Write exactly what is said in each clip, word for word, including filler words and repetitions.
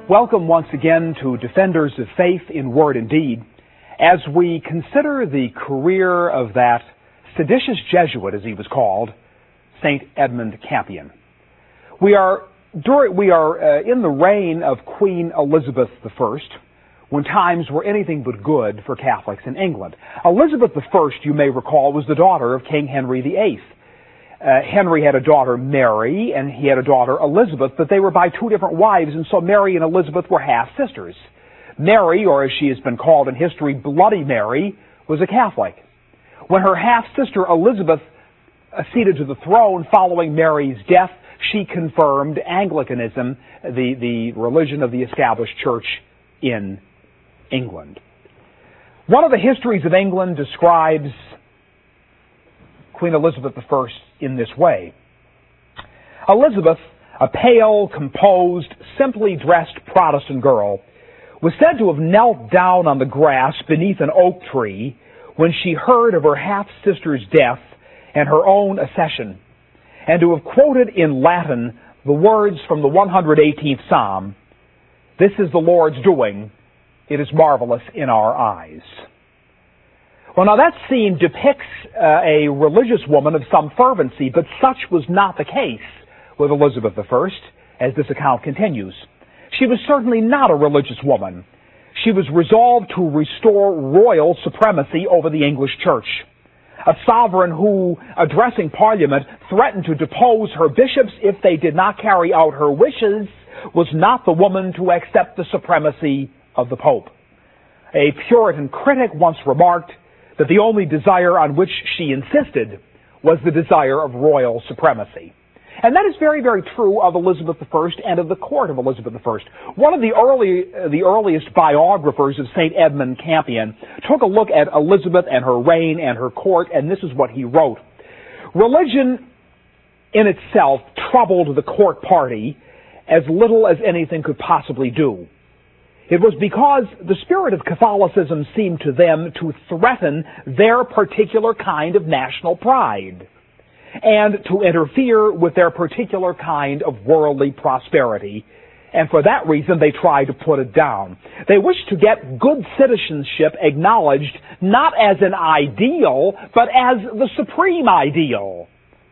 Welcome once again to Defenders of Faith in Word and Deed as we consider the career of that seditious Jesuit, as he was called, Saint Edmund Campion. We are during, we are uh, in the reign of Queen Elizabeth the First, when times were anything but good for Catholics in England. Elizabeth the First, you may recall, was the daughter of King Henry the Eighth. Uh, Henry had a daughter, Mary, and he had a daughter, Elizabeth, but they were by two different wives, and so Mary and Elizabeth were half-sisters. Mary, or as she has been called in history, Bloody Mary, was a Catholic. When her half-sister, Elizabeth, acceded to the throne following Mary's death, she confirmed Anglicanism, the, the religion of the established church in England. One of the histories of England describes Queen Elizabeth the First in this way. Elizabeth, a pale, composed, simply dressed Protestant girl, was said to have knelt down on the grass beneath an oak tree when she heard of her half-sister's death and her own accession, and to have quoted in Latin the words from the one hundred eighteenth Psalm, "This is the Lord's doing, it is marvelous in our eyes." Well, now that scene depicts uh, a religious woman of some fervency, but such was not the case with Elizabeth the First, as this account continues. She was certainly not a religious woman. She was resolved to restore royal supremacy over the English Church. A sovereign who, addressing Parliament, threatened to depose her bishops if they did not carry out her wishes, was not the woman to accept the supremacy of the Pope. A Puritan critic once remarked that the only desire on which she insisted was the desire of royal supremacy. And that is very, very true of Elizabeth the First and of the court of Elizabeth the First. One of the early, the earliest biographers of Saint Edmund Campion took a look at Elizabeth and her reign and her court, and this is what he wrote. Religion in itself troubled the court party as little as anything could possibly do. It was because the spirit of Catholicism seemed to them to threaten their particular kind of national pride and to interfere with their particular kind of worldly prosperity. And for that reason, they tried to put it down. They wished to get good citizenship acknowledged not as an ideal, but as the supreme ideal.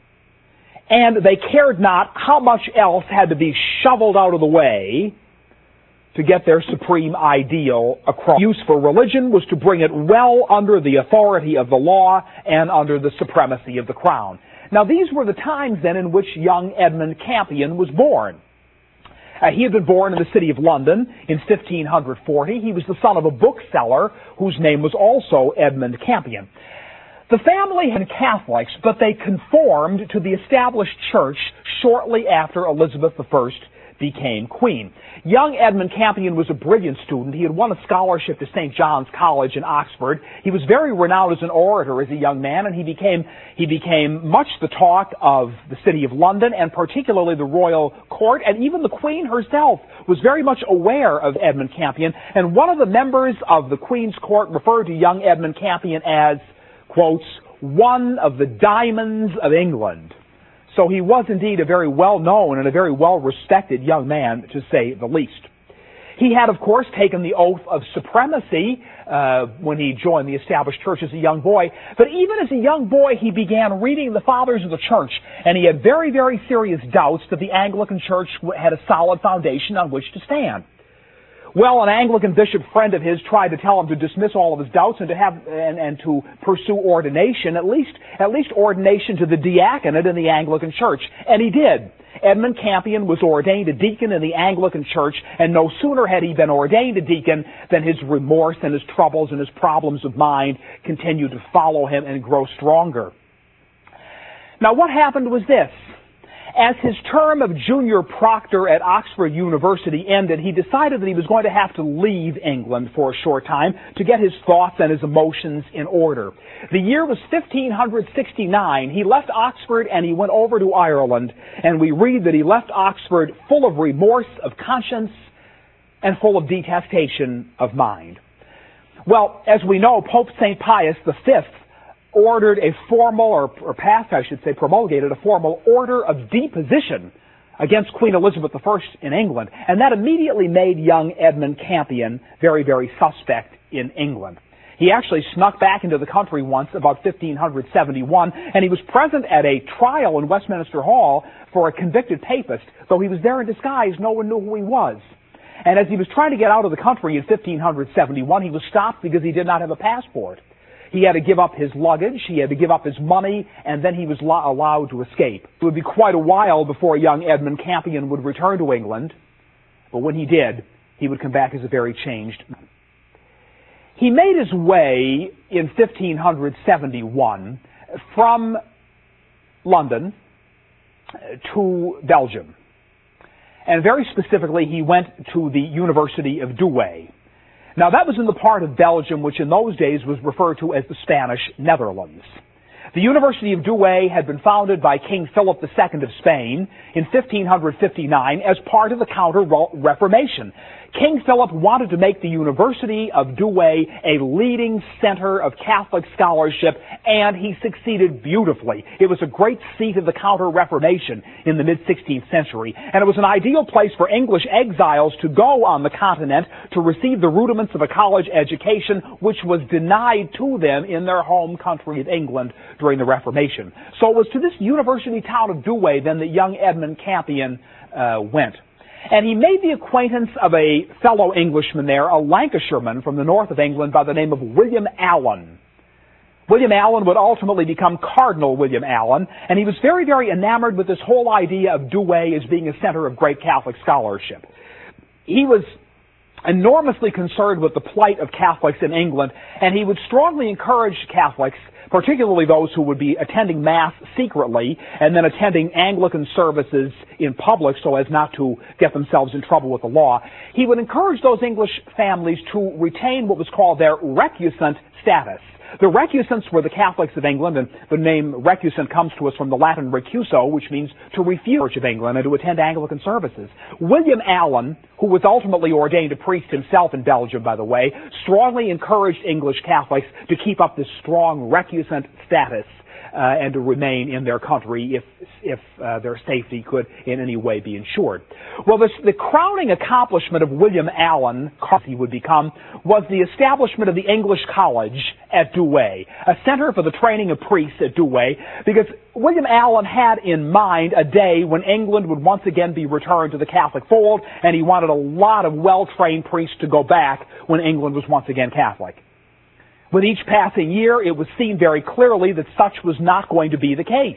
And they cared not how much else had to be shoveled out of the way to get their supreme ideal across. Use for religion was to bring it well under the authority of the law and under the supremacy of the crown. Now, these were the times then in which young Edmund Campion was born. Uh, he had been born in the city of London in fifteen forty. He was the son of a bookseller whose name was also Edmund Campion. The family had Catholics, but they conformed to the established church shortly after Elizabeth the First became queen. Young Edmund Campion was a brilliant student. He had won a scholarship to Saint John's College in Oxford. He was very renowned as an orator as a young man, and he became he became much the talk of the city of London, and particularly the royal court, and even the Queen herself was very much aware of Edmund Campion, and one of the members of the Queen's court referred to young Edmund Campion as, quotes, one of the diamonds of England. So he was indeed a very well-known and a very well-respected young man, to say the least. He had, of course, taken the oath of supremacy uh, when he joined the established church as a young boy. But even as a young boy, he began reading the fathers of the church, and he had very, very serious doubts that the Anglican church had a solid foundation on which to stand. Well, an Anglican bishop friend of his tried to tell him to dismiss all of his doubts and to have and, and to pursue ordination, at least at least ordination to the diaconate in the Anglican church, and he did. Edmund Campion was ordained a deacon in the Anglican church, and no sooner had he been ordained a deacon than his remorse and his troubles and his problems of mind continued to follow him and grow stronger. Now, what happened was this. As his term of junior proctor at Oxford University ended, he decided that he was going to have to leave England for a short time to get his thoughts and his emotions in order. The year was fifteen sixty-nine. He left Oxford and he went over to Ireland, and we read that he left Oxford full of remorse of conscience and full of detestation of mind. Well, as we know, Pope Saint Pius the Fifth ordered a formal, or, or passed, I should say, promulgated a formal order of deposition against Queen Elizabeth the First in England, and that immediately made young Edmund Campion very, very suspect in England. He actually snuck back into the country once about fifteen seventy-one, and he was present at a trial in Westminster Hall for a convicted papist. Though he was there in disguise, no one knew who he was. And as he was trying to get out of the country in fifteen seventy-one, he was stopped because he did not have a passport. He had to give up his luggage, he had to give up his money, and then he was lo- allowed to escape. It would be quite a while before young Edmund Campion would return to England, but when he did, he would come back as a very changed man. He made his way in fifteen seventy-one from London to Belgium. And very specifically, he went to the University of Douai. Now, that was in the part of Belgium which in those days was referred to as the Spanish Netherlands. The University of Douai had been founded by King Philip the Second of Spain in fifteen fifty-nine as part of the Counter-Reformation. King Philip wanted to make the University of Douai a leading center of Catholic scholarship, and he succeeded beautifully. It was a great seat of the Counter-Reformation in the mid-sixteenth century, and it was an ideal place for English exiles to go on the continent to receive the rudiments of a college education which was denied to them in their home country of England during the Reformation. So it was to this university town of Douai then that young Edmund Campion uh, went. And he made the acquaintance of a fellow Englishman there, a Lancashireman from the north of England by the name of William Allen. William Allen would ultimately become Cardinal William Allen, and he was very, very enamored with this whole idea of Douai as being a center of great Catholic scholarship. He was enormously concerned with the plight of Catholics in England, and he would strongly encourage Catholics, particularly those who would be attending Mass secretly and then attending Anglican services in public so as not to get themselves in trouble with the law. He would encourage those English families to retain what was called their recusant status. The recusants were the Catholics of England, and the name recusant comes to us from the Latin recuso, which means to refuse the Church of England and to attend Anglican services. William Allen, who was ultimately ordained a priest himself in Belgium, by the way, strongly encouraged English Catholics to keep up this strong recusant status uh, and to remain in their country if if uh, their safety could in any way be ensured. Well, this, the crowning accomplishment of William Allen, as he would become, was the establishment of the English College at Douai, a center for the training of priests at Douai, because William Allen had in mind a day when England would once again be returned to the Catholic fold, and he wanted a lot of well-trained priests to go back when England was once again Catholic. With each passing year, it was seen very clearly that such was not going to be the case.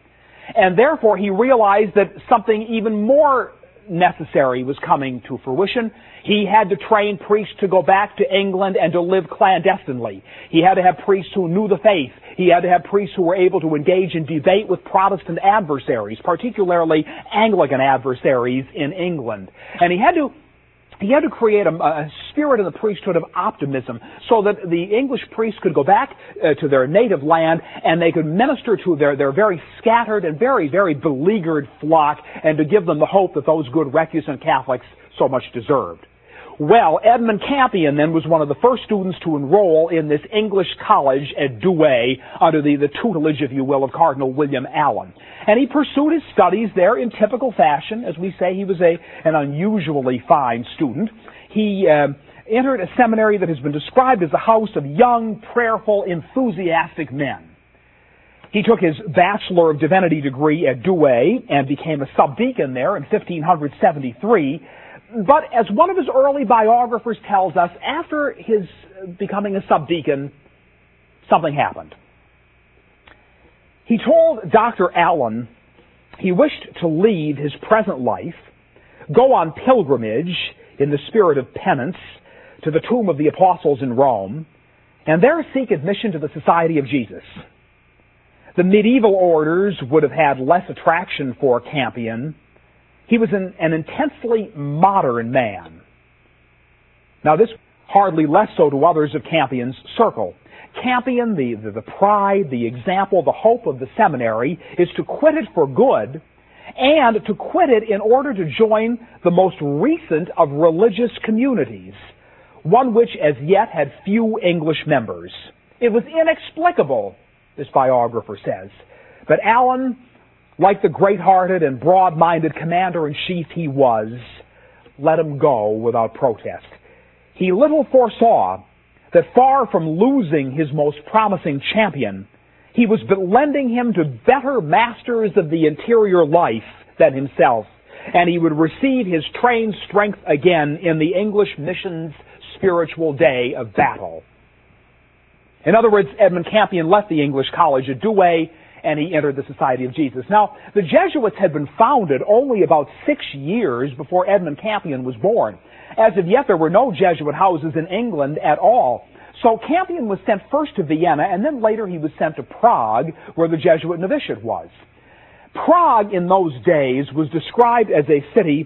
And therefore, he realized that something even more necessary was coming to fruition. He had to train priests to go back to England and to live clandestinely. He had to have priests who knew the faith. He had to have priests who were able to engage in debate with Protestant adversaries, particularly Anglican adversaries in England. And he had to He had to create a, a spirit in the priesthood of optimism so that the English priests could go back uh, to their native land and they could minister to their, their very scattered and very, very beleaguered flock and to give them the hope that those good recusant Catholics so much deserved. Well, Edmund Campion then was one of the first students to enroll in this English college at Douai under the, the tutelage, if you will, of Cardinal William Allen. And he pursued his studies there in typical fashion. As we say, he was a, an unusually fine student. He uh, entered a seminary that has been described as the house of young, prayerful, enthusiastic men. He took his Bachelor of Divinity degree at Douai and became a subdeacon there in fifteen seventy-three. But as one of his early biographers tells us, after his becoming a subdeacon, something happened. He told Doctor Allen he wished to leave his present life, go on pilgrimage in the spirit of penance to the tomb of the apostles in Rome, and there seek admission to the Society of Jesus. The medieval orders would have had less attraction for Campion. He was an, an intensely modern man. Now, this hardly less so to others of Campion's circle. Campion, the, the, the pride, the example, the hope of the seminary, is to quit it for good and to quit it in order to join the most recent of religious communities, one which as yet had few English members. It was inexplicable, this biographer says, but Allen like the great-hearted and broad-minded commander-in-chief he was, let him go without protest. He little foresaw that far from losing his most promising champion, he was but lending him to better masters of the interior life than himself, and he would receive his trained strength again in the English mission's spiritual day of battle. In other words, Edmund Campion left the English college at Douay, and he entered the Society of Jesus. Now, the Jesuits had been founded only about six years before Edmund Campion was born. As of yet, there were no Jesuit houses in England at all. So Campion was sent first to Vienna, and then later he was sent to Prague, where the Jesuit novitiate was. Prague in those days was described as a city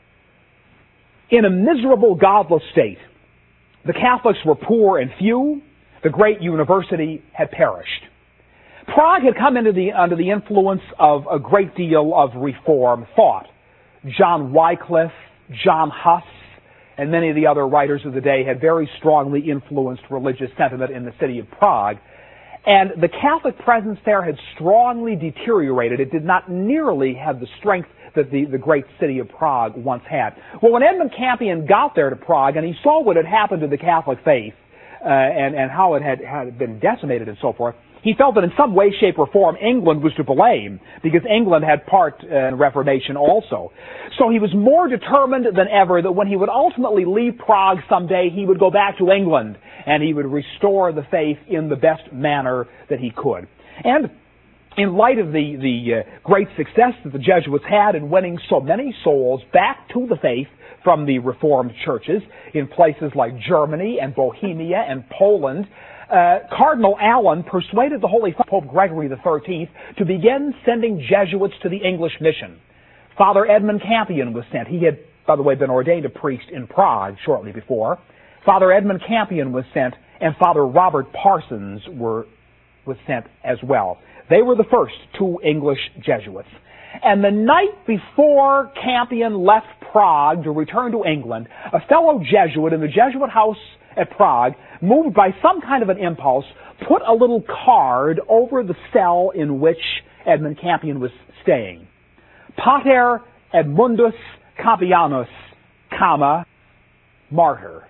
in a miserable, godless state. The Catholics were poor and few. The great university had perished. Prague had come into the, under the influence of a great deal of reform thought. John Wycliffe, John Huss, and many of the other writers of the day had very strongly influenced religious sentiment in the city of Prague. And the Catholic presence there had strongly deteriorated. It did not nearly have the strength that the, the great city of Prague once had. Well, when Edmund Campion got there to Prague and he saw what had happened to the Catholic faith, uh, and, and how it had, had been decimated and so forth, he felt that in some way, shape, or form, England was to blame, because England had part in Reformation also. So he was more determined than ever that when he would ultimately leave Prague someday, he would go back to England, and he would restore the faith in the best manner that he could. And in light of the, the uh, great success that the Jesuits had in winning so many souls back to the faith from the Reformed churches in places like Germany and Bohemia and Poland, Uh, Cardinal Allen persuaded the Holy Pope Gregory the thirteenth to begin sending Jesuits to the English mission. Father Edmund Campion was sent. He had, by the way, been ordained a priest in Prague shortly before. Father Edmund Campion was sent, and Father Robert Parsons were, was sent as well. They were the first two English Jesuits. And the night before Campion left Prague to return to England, a fellow Jesuit in the Jesuit house at Prague, moved by some kind of an impulse, put a little card over the cell in which Edmund Campion was staying. Pater Edmundus Campianus, comma, martyr.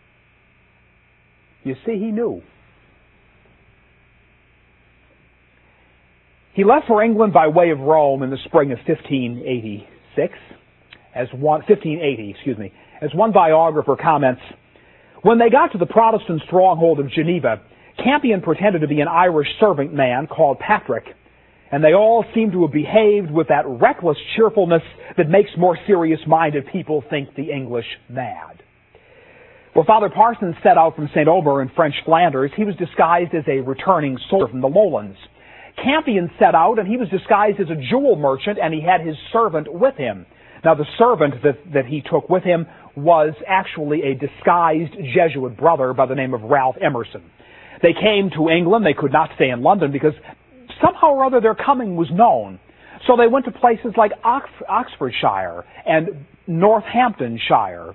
You see, he knew. He left for England by way of Rome in the spring of fifteen eighty-six, as one, fifteen eighty, excuse me. As one biographer comments, when they got to the Protestant stronghold of Geneva, Campion pretended to be an Irish servant man called Patrick, and they all seemed to have behaved with that reckless cheerfulness that makes more serious-minded people think the English mad. Well, Father Parsons set out from Saint Omer in French Flanders. He was disguised as a returning soldier from the lowlands. Campion set out, and he was disguised as a jewel merchant, and he had his servant with him. Now, the servant that, that he took with him was actually a disguised Jesuit brother by the name of Ralph Emerson. They came to England. They could not stay in London because somehow or other their coming was known. So they went to places like Ox- Oxfordshire and Northamptonshire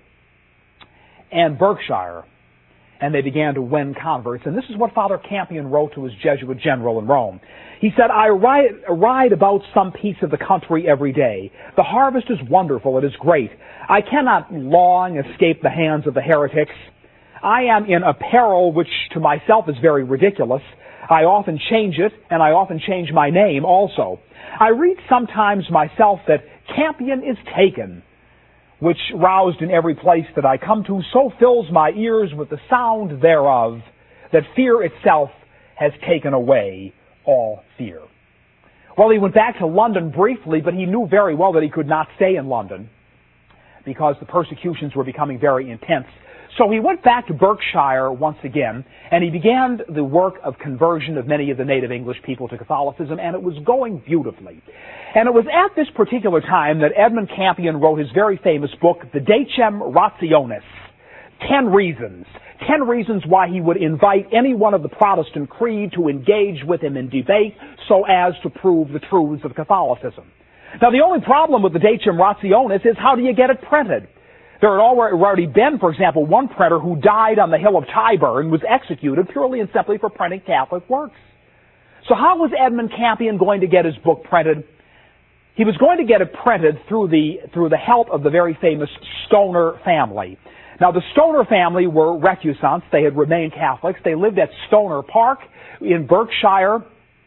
and Berkshire, and they began to win converts. And this is what Father Campion wrote to his Jesuit general in Rome. He said, I ride, ride about some piece of the country every day. The harvest is wonderful. It is great. I cannot long escape the hands of the heretics. I am in apparel which to myself is very ridiculous. I often change it, and I often change my name also. I read sometimes myself that Campion is taken, which roused in every place that I come to so fills my ears with the sound thereof that fear itself has taken away all fear. Well, he went back to London briefly, but he knew very well that he could not stay in London because the persecutions were becoming very intense. So he went back to Berkshire once again, and he began the work of conversion of many of the native English people to Catholicism, and it was going beautifully. And it was at this particular time that Edmund Campion wrote his very famous book, the Decem Rationis, Ten Reasons. Ten reasons why he would invite any one of the Protestant creed to engage with him in debate so as to prove the truths of Catholicism. Now, the only problem with the Decem Rationis is how do you get it printed? There had already been, for example, one printer who died on the hill of Tyburn, was executed purely and simply for printing Catholic works. So how was Edmund Campion going to get his book printed? He was going to get it printed through the, through the help of the very famous Stoner family. Now, the Stoner family were recusants. They had remained Catholics. They lived at Stoner Park in Berkshire,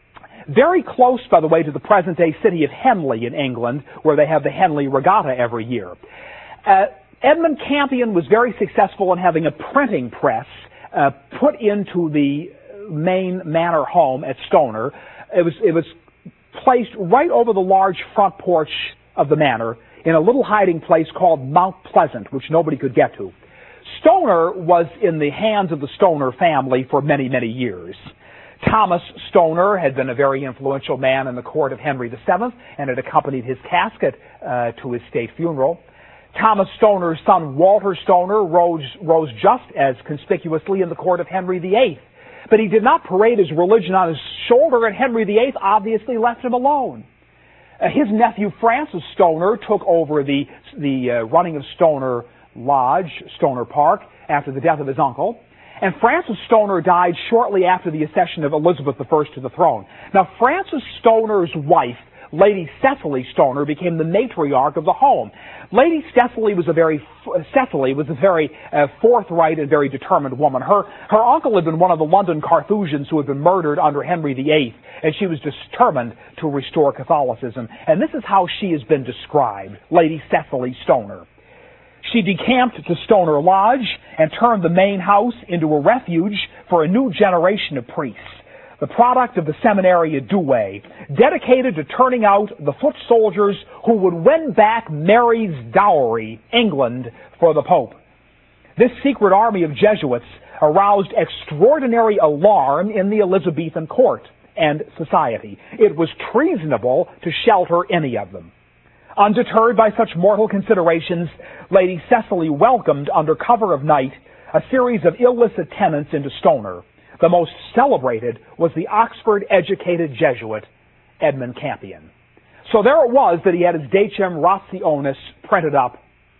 very close, by the way, to the present-day city of Henley in England, where they have the Henley Regatta every year. Uh, Edmund Campion was very successful in having a printing press uh, put into the main manor home at Stoner. It was, it was placed right over the large front porch of the manor in a little hiding place called Mount Pleasant, which nobody could get to. Stoner was in the hands of the Stoner family for many, many years. Thomas Stoner had been a very influential man in the court of Henry the seventh and had accompanied his casket uh, to his state funeral. Thomas Stoner's son Walter Stoner rose, rose just as conspicuously in the court of Henry the eighth. But he did not parade his religion on his shoulder, and Henry the eighth obviously left him alone. Uh, his nephew Francis Stoner took over the, the uh, running of Stoner Lodge, Stoner Park, after the death of his uncle. And Francis Stoner died shortly after the accession of Elizabeth the First to the throne. Now, Francis Stoner's wife, Lady Cecily Stoner, became the matriarch of the home. Lady Cecily was a very Cecily was a very uh, forthright and very determined woman. Her her uncle had been one of the London Carthusians who had been murdered under Henry the eighth, and she was determined to restore Catholicism. And this is how she has been described, Lady Cecily Stoner. She decamped to Stoner Lodge and turned the main house into a refuge for a new generation of priests, the product of the seminary at Douay, dedicated to turning out the foot soldiers who would win back Mary's dowry, England, for the Pope. This secret army of Jesuits aroused extraordinary alarm in the Elizabethan court and society. It was treasonable to shelter any of them. Undeterred by such mortal considerations, Lady Cecily welcomed, under cover of night, a series of illicit tenants into Stoner. The most celebrated was the Oxford-educated Jesuit, Edmund Campion. So there it was that he had his Decem Rationis printed up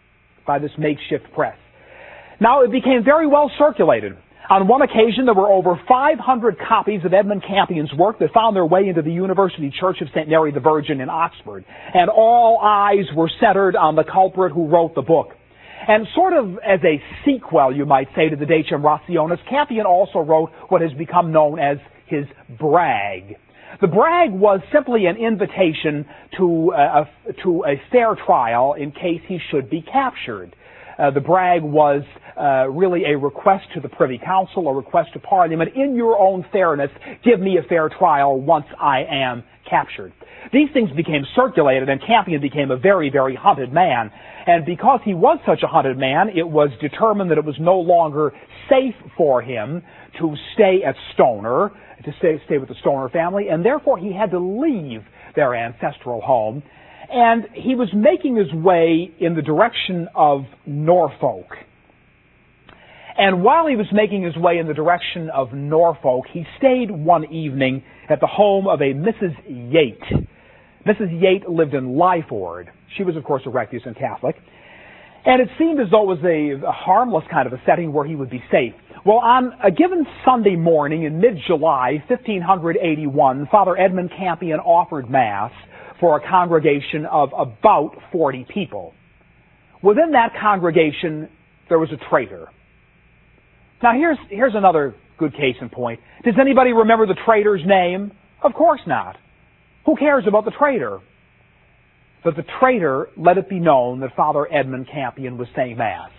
by this makeshift press. Now, it became very well circulated. On one occasion, there were over five hundred copies of Edmund Campion's work that found their way into the University Church of Saint Mary the Virgin in Oxford, and all eyes were centered on the culprit who wrote the book. And sort of as a sequel, you might say, to the Decem Rationis, Campion also wrote what has become known as his brag. The brag was simply an invitation to a, to a fair trial in case he should be captured. Uh, the brag was uh, really a request to the Privy Council, a request to Parliament, in your own fairness, give me a fair trial once I am captured. These things became circulated, and Campion became a very, very hunted man. And because he was such a hunted man, it was determined that it was no longer safe for him to stay at Stoner, to stay, stay with the Stoner family, and therefore he had to leave their ancestral home. And he was making his way in the direction of Norfolk. And while he was making his way in the direction of Norfolk, he stayed one evening at the home of a Missus Yate. Missus Yate lived in Lyford. She was, of course, a recusant Catholic. And it seemed as though it was a, a harmless kind of a setting where he would be safe. Well, on a given Sunday morning in mid-July, fifteen eighty-one, Father Edmund Campion offered Mass for a congregation of about forty people. Within that congregation, there was a traitor. Now, here's, here's another good case in point. Does anybody remember the traitor's name? Of course not. Who cares about the traitor? But the traitor let it be known that Father Edmund Campion was saying Mass.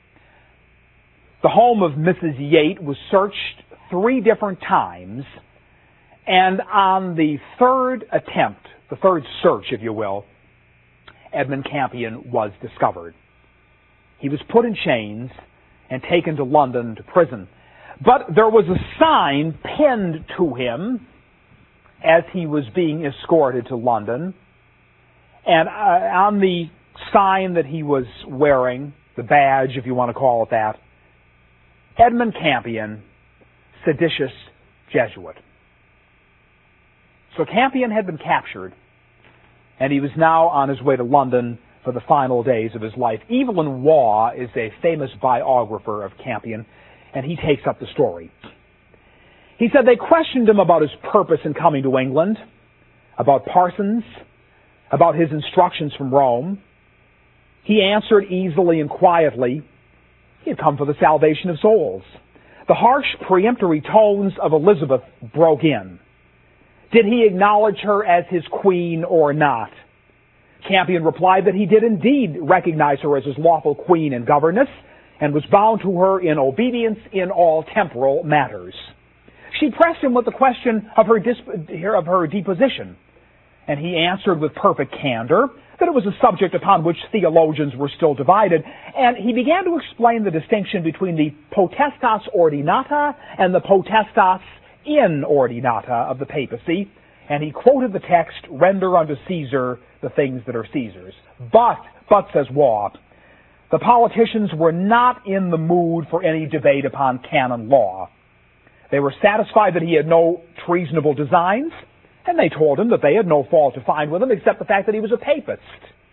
The home of Missus Yate was searched three different times, and on the third attempt, the third search, if you will, Edmund Campion was discovered. He was put in chains and taken to London to prison. But there was a sign pinned to him as he was being escorted to London. And uh, on the sign that he was wearing, the badge, if you want to call it that, Edmund Campion, seditious Jesuit. So Campion had been captured, and he was now on his way to London for the final days of his life. Evelyn Waugh is a famous biographer of Campion, and he takes up the story. He said they questioned him about his purpose in coming to England, about Parsons, about his instructions from Rome. He answered easily and quietly. He had come for the salvation of souls. The harsh, peremptory tones of Elizabeth broke in. Did he acknowledge her as his queen or not? Campion replied that he did indeed recognize her as his lawful queen and governess, and was bound to her in obedience in all temporal matters. She pressed him with the question of her, disp- of her deposition, and he answered with perfect candor that it was a subject upon which theologians were still divided, and he began to explain the distinction between the potestas ordinata and the potestas inordinata of the papacy, and he quoted the text, "Render unto Caesar the things that are Caesar's." But, but, says Waugh, the politicians were not in the mood for any debate upon canon law. They were satisfied that he had no treasonable designs, and they told him that they had no fault to find with him except the fact that he was a papist.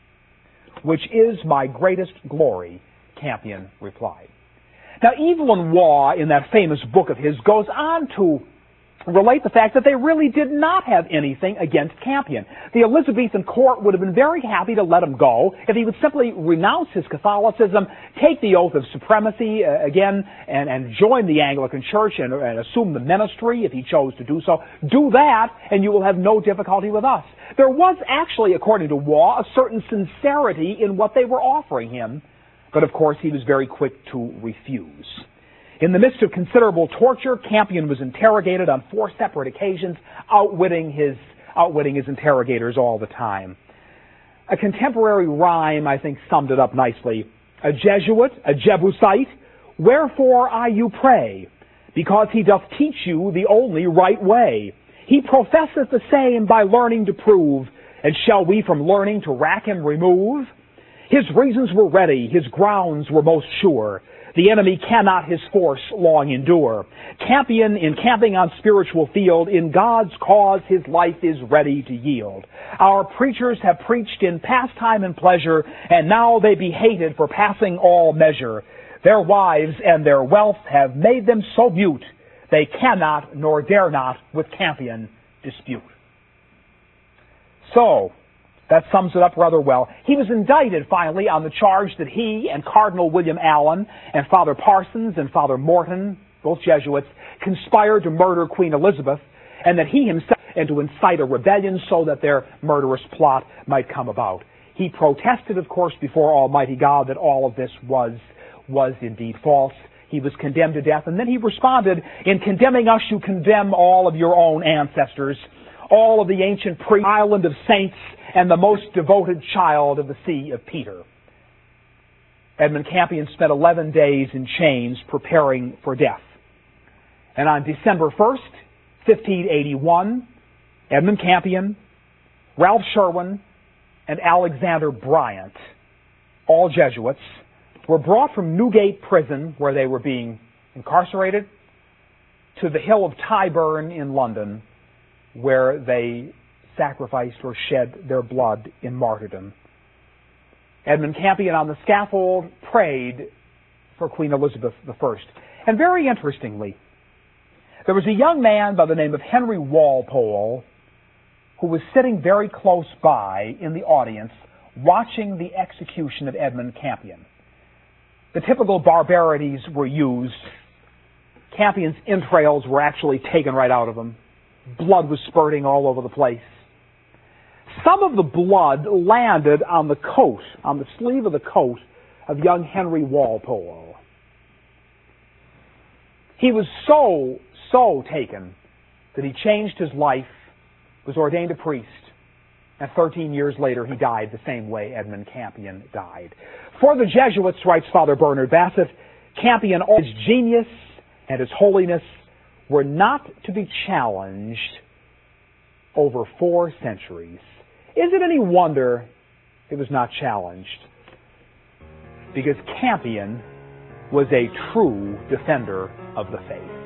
"Which is my greatest glory," Campion replied. Now, Evelyn Waugh, in that famous book of his, goes on to relate the fact that they really did not have anything against Campion. The Elizabethan court would have been very happy to let him go if he would simply renounce his Catholicism, take the oath of supremacy uh, again, and, and join the Anglican Church and, and assume the ministry if he chose to do so. Do that, and you will have no difficulty with us. There was actually, according to Waugh, a certain sincerity in what they were offering him, but of course he was very quick to refuse. In the midst of considerable torture, Campion was interrogated on four separate occasions, outwitting his, outwitting his interrogators all the time. A contemporary rhyme, I think, summed it up nicely. "A Jesuit, a Jebusite, wherefore I you pray? Because he doth teach you the only right way. He professeth the same by learning to prove, and shall we from learning to rack him remove? His reasons were ready, his grounds were most sure. The enemy cannot his force long endure. Campion, encamping on spiritual field, in God's cause his life is ready to yield. Our preachers have preached in pastime and pleasure, and now they be hated for passing all measure. Their wives and their wealth have made them so mute, they cannot nor dare not with Campion dispute." So, that sums it up rather well. He was indicted, finally, on the charge that he and Cardinal William Allen and Father Parsons and Father Morton, both Jesuits, conspired to murder Queen Elizabeth, and that he himself, and to incite a rebellion so that their murderous plot might come about. He protested, of course, before Almighty God that all of this was, was indeed false. He was condemned to death, and then he responded, "In condemning us, you condemn all of your own ancestors, all of the ancient pre island of saints, and the most devoted child of the See of Peter." Edmund Campion spent eleven days in chains preparing for death. And on December first, fifteen eighty-one, Edmund Campion, Ralph Sherwin, and Alexander Bryant, all Jesuits, were brought from Newgate Prison, where they were being incarcerated, to the Hill of Tyburn in London, where they sacrificed or shed their blood in martyrdom. Edmund Campion on the scaffold prayed for Queen Elizabeth the First. And very interestingly, there was a young man by the name of Henry Walpole who was sitting very close by in the audience watching the execution of Edmund Campion. The typical barbarities were used. Campion's entrails were actually taken right out of him. Blood was spurting all over the place. Some of the blood landed on the coat, on the sleeve of the coat of young Henry Walpole. He was so, so taken that he changed his life, was ordained a priest, and thirteen years later he died the same way Edmund Campion died. For the Jesuits, writes Father Bernard Bassett, Campion, his genius and his holiness were not to be challenged over four centuries. Is it any wonder it was not challenged? Because Campion was a true defender of the faith.